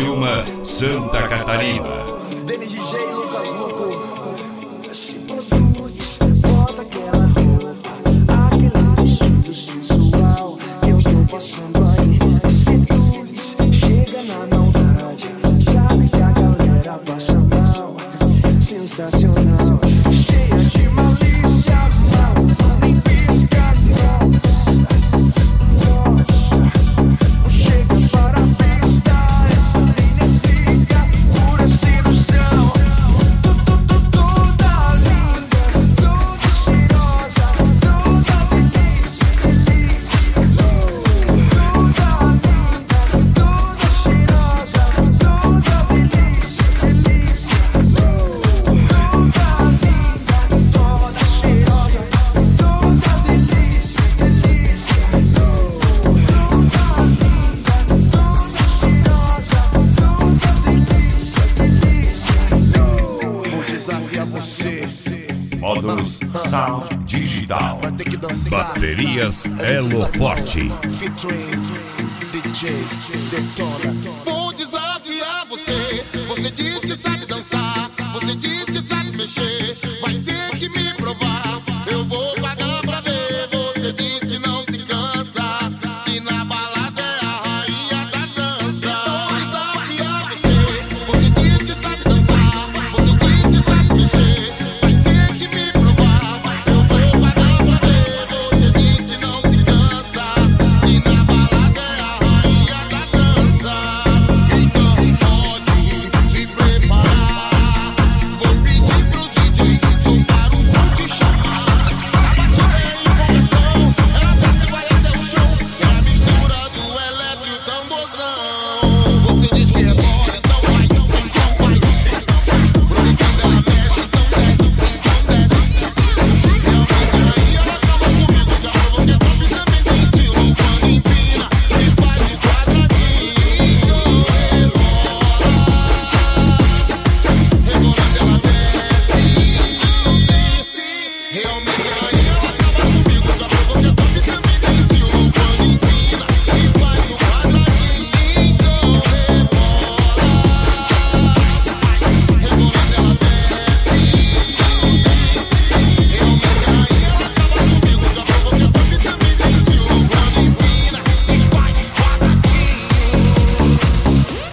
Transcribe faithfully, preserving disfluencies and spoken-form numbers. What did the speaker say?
Criciúma, Santa Catarina. Dele D J Lucas Louco. Se produz, bota aquela roupa, aquele vestido sensual que eu tô passando aí. Seduz, chega na maldade, sabe que a galera passa mal. Sensacional, cheia de malícia, mal, nem pisca, nossa, nossa. Chega para a pista, essa linda pura sedução. Toda linda, toda cheirosa, toda feliz, feliz. Toda linda, toda cheirosa, toda feliz, feliz. Toda linda, toda cheirosa, toda feliz, feliz. Toda linda, toda cheirosa, toda feliz, feliz. Vou desafiar você. Modus Sound Digital. Vai ter que dançar. Baterias Elo Forte. Featuring D J Detona. Vou desafiar você. Você diz que sabe